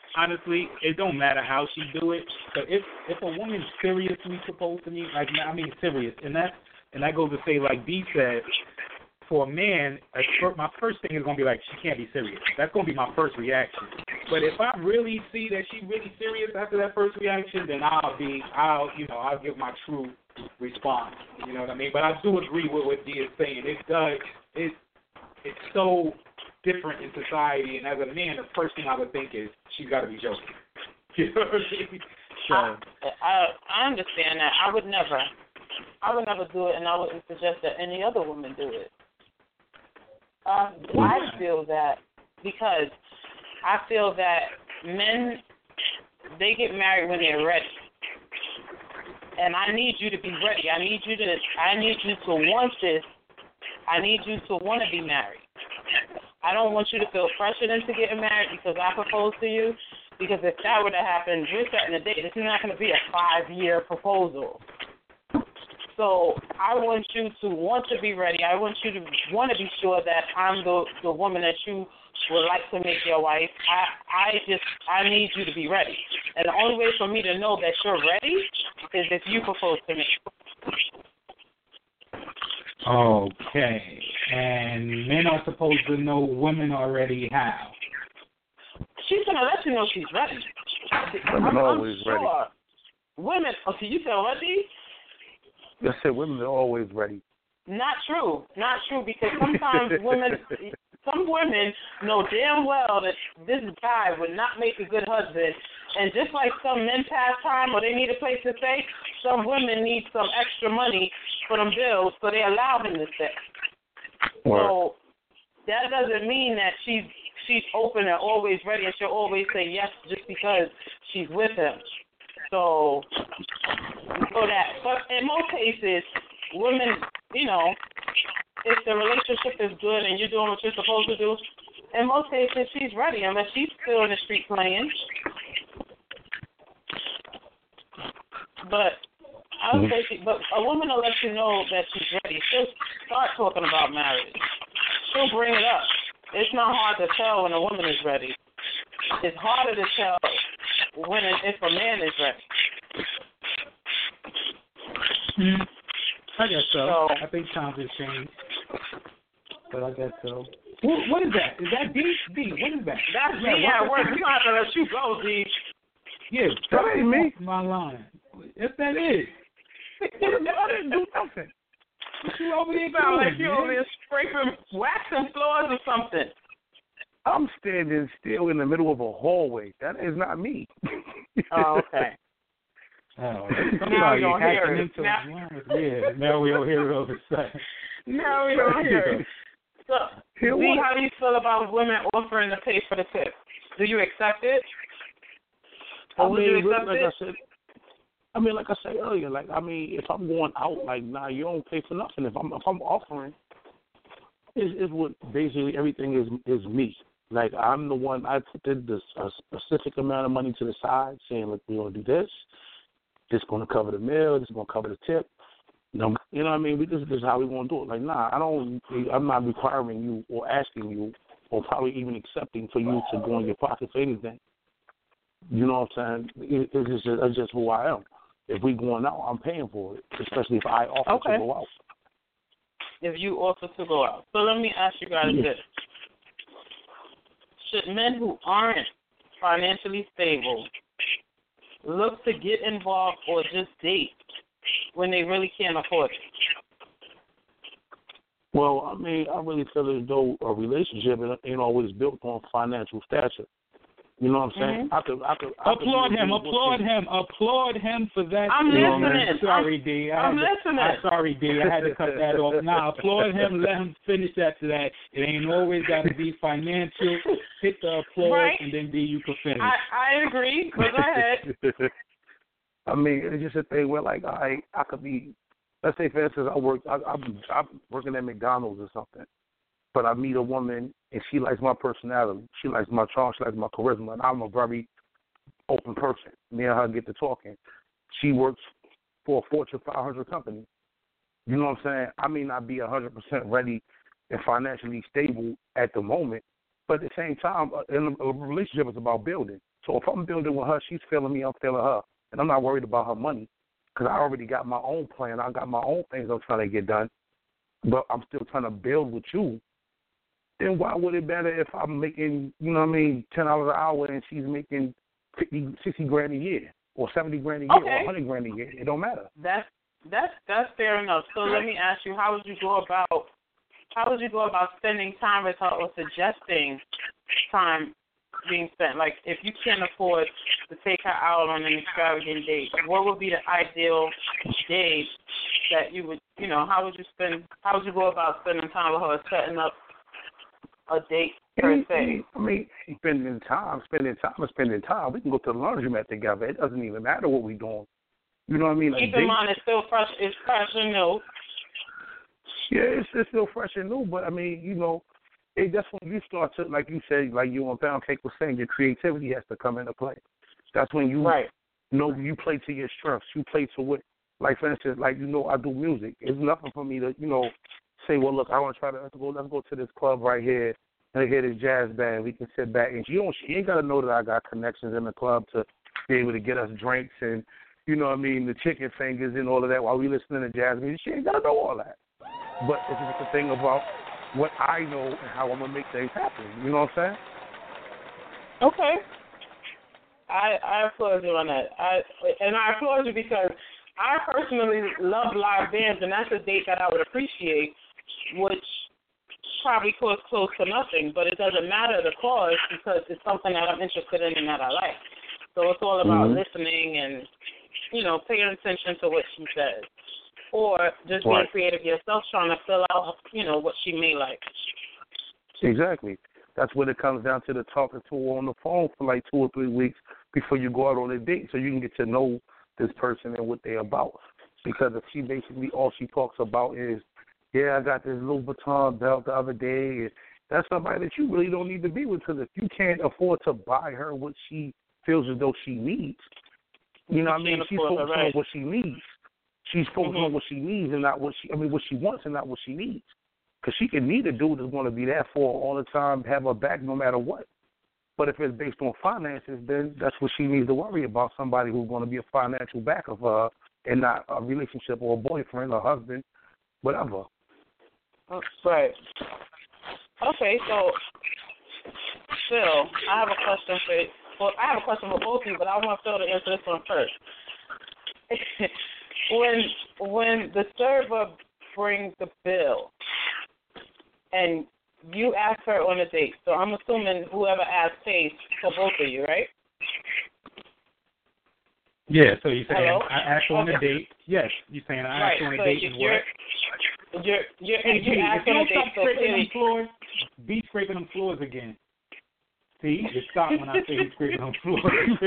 honestly, it don't matter how she do it. But if if a woman's seriously supposed to me, like I mean serious, and that and that goes to say, like B said, for a man, a fir- my first thing is gonna be like, she can't be serious. That's gonna be my first reaction. But if I really see that she's really serious after that first reaction, then I'll be, I'll you know, I'll give my true response. You know what I mean? But I do agree with what D is saying. It does. It it's so different in society, and as a man, the first thing I would think is she's got to be joking. You know what I mean? So, I, I I understand that. I would never, I would never do it, and I wouldn't suggest that any other woman do it. Um, I feel that because I feel that men, they get married when they're ready, and I need you to be ready. I need you to, I need you to want this. I need you to want to be married. I don't want you to feel pressured into getting married because I proposed to you. Because if that were to happen, we're setting a date. This is not going to be a five-year proposal. So I want you to want to be ready. I want you to want to be sure that I'm the the woman that you would like to make your wife. I I just I need you to be ready. And the only way for me to know that you're ready is if you propose to me. Okay. And men are supposed to know women already how. She's going to let you know she's ready. Women I'm, are always I'm sure. ready. Women, okay, you said ready? I said women are always ready. Not true. Not true, because sometimes women, some women know damn well that this guy would not make a good husband. And just like some men pass time or they need a place to stay, some women need some extra money for them bills, so they allow him to stay. Right. So that doesn't mean that she's she's open and always ready, and she'll always say yes just because she's with him. So, so that, but in most cases, women, you know, if the relationship is good and you're doing what you're supposed to do, in most cases she's ready, unless she's still in the street playing. But I would say, she, but a woman will let you know that she's ready. She'll start talking about marriage. She'll bring it up. It's not hard to tell when a woman is ready. It's harder to tell when if a man is ready. Mm, I guess so. so. I think times have changed, but I guess so. What, what is that? Is that D? D? What is that? That's yeah, me at work. We're not gonna let you go, D. Yeah, that ain't me. My line. Yes, that is. I didn't do nothing. You over there You sound doing, like you man? over there scraping, waxing floors or something. I'm standing still in the middle of a hallway. That is not me. Oh, okay. Oh, Now we don't hear hacking it. into Now, yeah, now we don't hear it over the side. now we don't hear it. So, Hear D, what? how do you feel about women offering to pay for the tip? Do you accept it? Or I would you mean, accept like it? I said, I mean, like I said earlier, like I mean, if I'm going out, like nah, you don't pay for nothing. If I'm if I'm offering, is is what basically everything is is me. Like I'm the one. I put the, the a specific amount of money to the side, saying, look, we're gonna do this. This going to cover the meal. This is going to cover the tip. You know, you know what I mean? We, this, this is how we want to do it. Like, nah, I don't. I'm not requiring you or asking you or probably even accepting for you to go in your pocket for anything. You know what I'm saying? It, it's just it's just who I am. If we going out, I'm paying for it, especially if I offer Okay. to go out. If you offer to go out. So let me ask you guys Yeah. this. Should men who aren't financially stable look to get involved or just date when they really can't afford it? Well, I mean, I really feel as though a relationship ain't always built on financial stature. You know what I'm saying? Mm-hmm. I could, I could, I could Applaud be him, with applaud him. him, applaud him for that. I'm You know, listening. man. Sorry, D. I I'm had to- listening. I'm sorry, D. I had to cut that off. Nah, applaud him. Let him finish after that. It ain't always got to be financial. Hit the applause, Right. and then D, you can finish. I, I agree, but go ahead. I mean, it's just a thing where, like, I I could be, let's say, for instance, I work, I, I'm, I'm working at McDonald's or something, but I meet a woman and she likes my personality, she likes my charm, she likes my charisma, and I'm a very open person. Me and her get to talking. She works for a Fortune five hundred company. You know what I'm saying? I may not be one hundred percent ready and financially stable at the moment, but at the same time, in a relationship is about building. So if I'm building with her, she's feeling me, I'm feeling her. And I'm not worried about her money because I already got my own plan. I got my own things I'm trying to get done. But I'm still trying to build with you. Then why would it matter if I'm making, you know what I mean, ten dollars an hour and she's making fifty, sixty grand a year or seventy grand a year okay. or one hundred grand a year? It don't matter. That's, that's, that's fair enough. So let me ask you, how would you go about, how would you go about spending time with her or suggesting time being spent? Like, if you can't afford to take her out on an extravagant date, what would be the ideal day that you would, you know, how would you spend, how would you go about spending time with her, setting up a date per se? I mean, spending time, spending time, and spending time. We can go to the laundromat together. It doesn't even matter what we're doing. You know what I mean? Keep in mind, it's still fresh, it's fresh and new. Yeah, it's, it's still fresh and new, but I mean, you know, it, that's when you start to, like you said, like you on Pound Cake was saying, your creativity has to come into play. That's when you right. know you play to your strengths. You play to what, like for instance, like you know, I do music. It's nothing for me to, you know, say, well, look, I want to try to let's go, let's go to this club right here and hear this jazz band. We can sit back, and she don't, she ain't got to know that I got connections in the club to be able to get us drinks and, you know what I mean, the chicken fingers and all of that while we listening to jazz music. She ain't got to know all that. But it's just the thing about what I know and how I'm going to make things happen. You know what I'm saying? Okay. I I applaud you on that. I and I applaud you because I personally love live bands, and that's a date that I would appreciate, which probably costs close to nothing, but it doesn't matter the cost because it's something that I'm interested in and that I like. So it's all about mm-hmm. listening and, you know, paying attention to what she says. Or just being right. creative yourself, trying to fill out, you know, what she may like. Exactly. That's when it comes down to the talking to her on the phone for like two or three weeks before you go out on a date so you can get to know this person and what they're about. Because if she basically, all she talks about is, yeah, I got this Louis Vuitton belt the other day, and that's somebody that you really don't need to be with because if you can't afford to buy her what she feels as though she needs, you know what I mean? She's focused right. on what she needs. She's focused mm-hmm. on what she needs and not what she, I mean, what she wants and not what she needs. Because she can need a dude that's going to be there for her all the time, have her back no matter what. But if it's based on finances, then that's what she needs to worry about, somebody who's going to be a financial backer for her and not a relationship or a boyfriend or husband, whatever. Right. Okay, so, Phil, I have a question for you. Well, I have a question for both of you, but I want Phil to answer this one first. When when the server brings the bill and you ask her on a date, so I'm assuming whoever asked pays for both of you, right? Yeah, so you're saying Hello? I asked on okay. a date. Yes, you're saying I right. asked on a so date you're, and what? You're, you're, hey, you're G, asking if you on a don't date, stop so scraping clearly... them floors, be scraping them floors again. See, you stop when I say he's scraping them floors.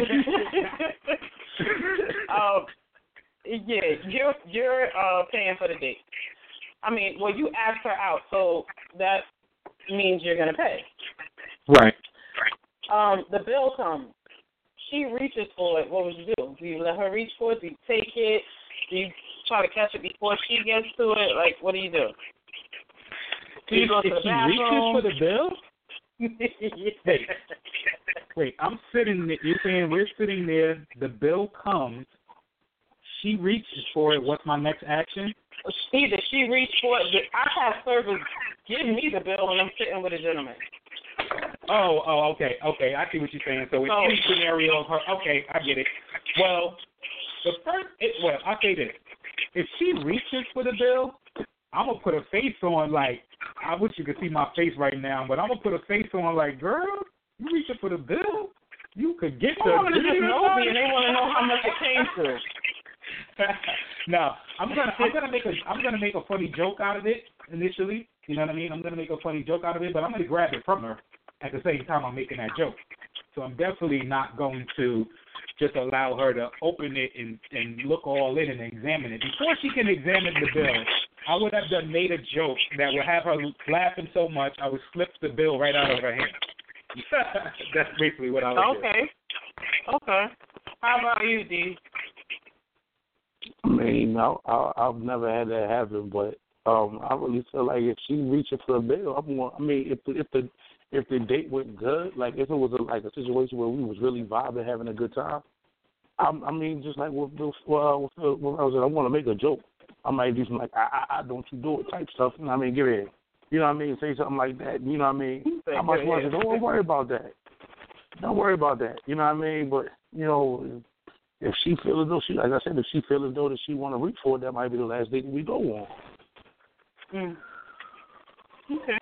um, yeah, you're you're uh, paying for the date. I mean, well, you asked her out, so that means you're gonna pay. Right. Um, the bill comes. She reaches for it. What would you do? Do you let her reach for it? Do you take it? Do you try to catch it before she gets to it? Like, what do you do? Do you if, go to if the she bathroom? reaches for the bill? Hey, wait, I'm sitting there. You're saying we're sitting there. The bill comes. She reaches for it. What's my next action? Either she reached for it. I have servers give me the bill when I'm sitting with a gentleman. Oh, oh, okay, okay. I see what you're saying. So in so, any scenario of her, okay, I get it. Well, the first, it, well, I'll say this. If she reaches for the bill, I'm going to put a face on like, I wish you could see my face right now, but I'm going to put a face on like, girl, you reaching for the bill? You could get the bill. They know me and they want to know how much it came to. No, I'm gonna I'm gonna make a I'm gonna make a funny joke out of it initially. You know what I mean? I'm gonna make a funny joke out of it, but I'm gonna grab it from her at the same time I'm making that joke. So I'm definitely not going to just allow her to open it and, and look all in and examine it. Before she can examine the bill, I would have done made a joke that would have her laughing so much I would slip the bill right out of her hand. That's basically what I would okay. do. Okay. Okay. How about you, D? I mean, I, I, I've never had that happen, but um, I really feel like if she reaching for a bill, I'm going. I mean, if the, if the if the date went good, like if it was a, like a situation where we was really vibing, having a good time, I, I mean, just like with, with, uh, with, uh, with I was, I want to make a joke. I might do some like, I, I, I don't you do it type stuff. You know what I mean? Give it, you know what I mean? Say something like that. You know what I mean? I much want to say, don't worry about that. Don't worry about that. You know what I mean? But you know, if she feels as though she, like I said, if she feels as though that she want to reach for it, that might be the last date we go on. Mm. Okay.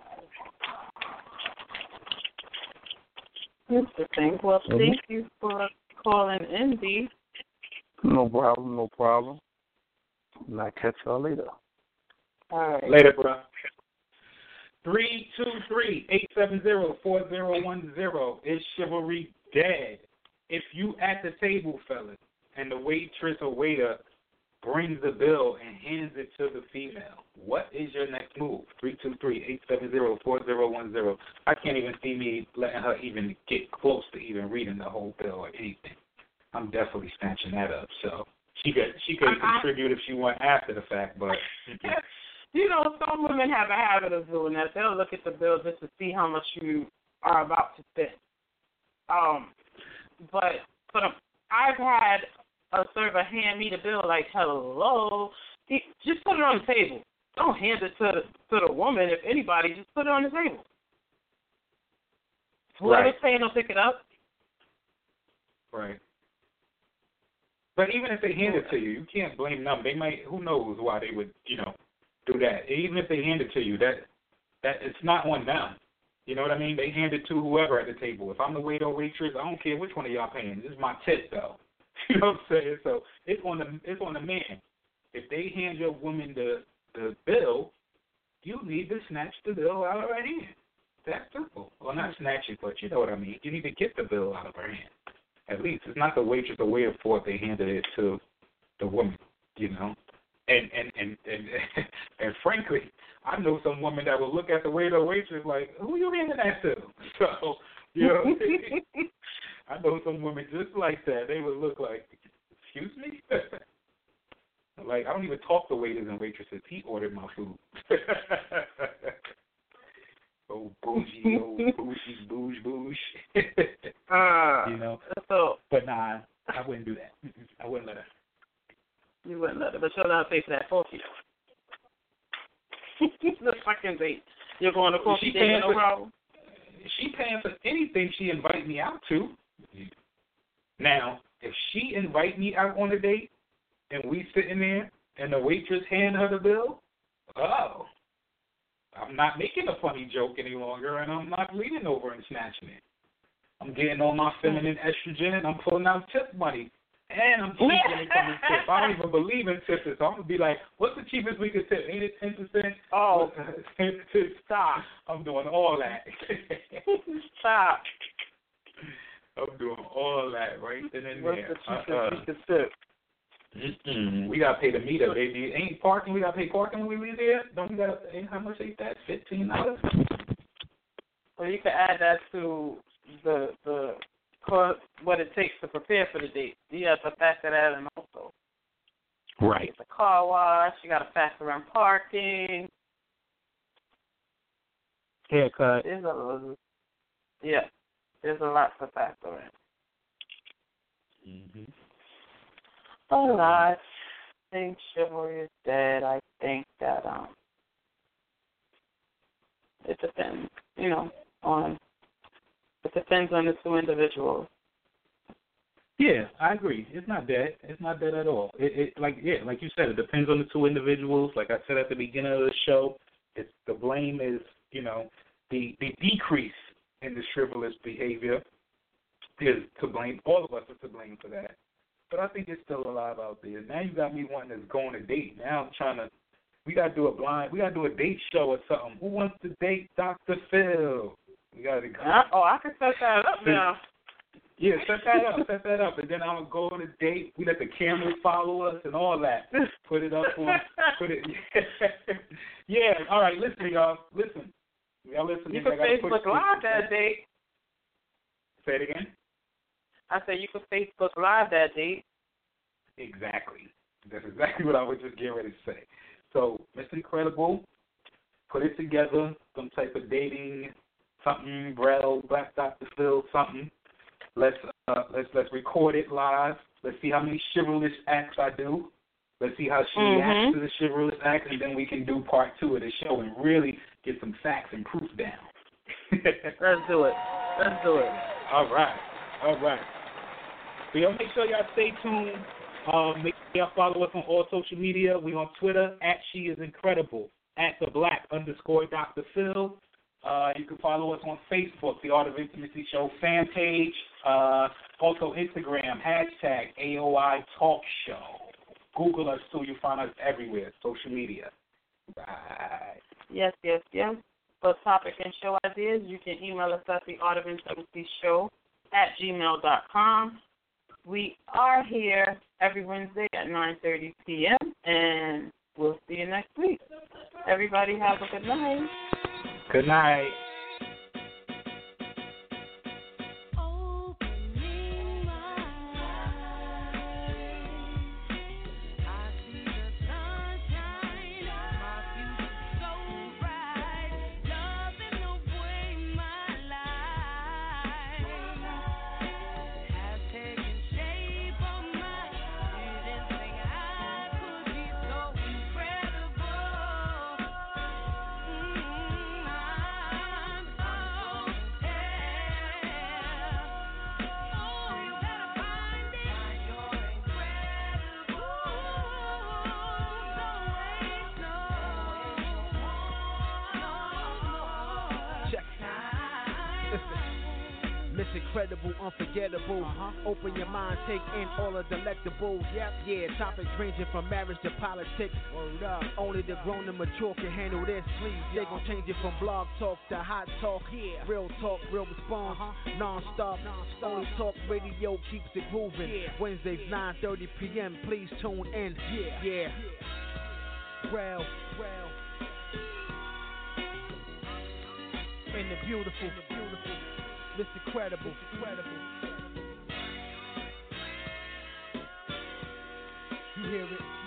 Interesting. Well, mm-hmm. Thank you for calling in, D. No problem, no problem. And I'll catch y'all later. All right. Later, bro. three two three, eight seven zero, four zero one zero. Is chivalry dead? If you at the table, fellas, and the waitress or waiter brings the bill and hands it to the female, what is your next move? three two three, eight seven zero, four zero one zero. I can't even see me letting her even get close to even reading the whole bill or anything. I'm definitely snatching that up. So she could she could uh-huh. contribute if she went after the fact, but you know, some women have a habit of doing that. They'll look at the bill just to see how much you are about to spend. Um, but but I've had a server hand me the bill like, hello, just put it on the table. Don't hand it to the, to the woman. If anybody, just put it on the table. Whoever's right. paying will pick it up. Right. But even if they hand it to you, you can't blame them. They might, who knows why they would, you know, do that. Even if they hand it to you, that that it's not on them. You know what I mean? They hand it to whoever at the table. If I'm the waiter or waitress, I don't care which one of y'all paying. This is my tip, though. You know what I'm saying? So it's on the it's on the man. If they hand your woman the the bill, you need to snatch the bill out of her hand. That's simple. Well, not snatch it, but you know what I mean. You need to get the bill out of her hand. At least it's not the waitress or waiter fault they handed it to the woman. You know, and and and and, and frankly, I know some women that will look at the waiter or waitress like, who you handing that to? So you know. I know some women just like that. They would look like, excuse me? Like, I don't even talk to waiters and waitresses. He ordered my food. Oh, bougie, oh, bougie, bouge, bouge. uh, you know? So, but, nah, I wouldn't do that. I wouldn't let her. You wouldn't let her, but you'll not pay for that coffee. The fucking date. You're going to coffee date, no problem? She paying for anything she invite me out to. Now, if she invite me out on a date and we sitting there and the waitress hand her the bill, oh, I'm not making a funny joke any longer and I'm not leaning over and snatching it. I'm getting all my feminine estrogen and I'm pulling out tip money. And I'm cheap when it comes to tip. I don't even believe in tips, so I'm going to be like, what's the cheapest we could tip? Ain't it ten percent? Oh, stop. I'm doing all that. Stop. I'm doing all that right then and what's there. What's the cheapest uh, we could tip? Mm-mm. We got to pay the meter, baby. Ain't parking, we got to pay parking when we leave there? Don't we got to, how much ain't that? fifteen dollars? Well, you can add that to the, the, cost, what it takes to prepare for the date. You have to factor that in also. Right. The car wash, you got to factor in parking. Haircut. There's a, yeah, there's a lot to factor in. Mm-hmm. But I think chivalry is dead. I think that um, it depends, you know, on it depends on the two individuals. Yeah, I agree. It's not dead. It's not dead at all. It, it like yeah, like you said, it depends on the two individuals. Like I said at the beginning of the show, it's the blame is, you know, the the decrease in the frivolous behavior is to blame. All of us are to blame for that. But I think it's still alive out there. Now you got me wanting to go on a date. Now I'm trying to, we got to do a blind, we got to do a date show or something. Who wants to date Doctor Phil? We got to go. Oh, I can set that up now. Yeah, set that up, set that up. And then I'm going to go on a date. We let the cameras follow us and all that. Put it up on, put it, yeah. All right, listen, y'all. Listen. Y'all listen. You can Facebook Live that date. Say it again. I said you could Facebook Live that date. Exactly. That's exactly what I was just getting ready to say. So, Mister Incredible, put it together, some type of dating something, Rel, Black Doctor Phil, something. Let's uh, let's let's record it live. Let's see how many chivalrous acts I do. Let's see how she mm-hmm. reacts to the chivalrous act, and then we can do part two of the show and really get some facts and proof down. Let's do it. Let's do it. All right. All right. So y'all make sure y'all stay tuned. Um, make sure y'all follow us on all social media. We on Twitter at She Is Incredible, at the Black underscore Doctor Phil. Uh, you can follow us on Facebook, The Art of Intimacy Show fan page. Uh, also Instagram, hashtag A O I Talk Show. Google us too. You'll find us everywhere, social media. Right. Yes, yes, yes. For topic and show ideas, you can email us at The Art of Intimacy Show at gmail dot com. We are here every Wednesday at nine thirty p.m., and we'll see you next week. Everybody have a good night. Good night. Incredible, unforgettable. Uh-huh. Open your mind, take in all the delectables. Yep, yeah. Topics ranging from marriage to politics. Word up. Only the grown and mature can handle this. Please, they gon' change it from blog talk to hot talk. Yeah, real talk, real response. Uh-huh. Non-stop, non-stop. Only talk radio keeps it moving. Yeah. Wednesdays nine thirty p.m. Please tune in. Yeah, yeah. Real, real. In the beautiful, in the beautiful. Mister Credible, Credible. You hear it?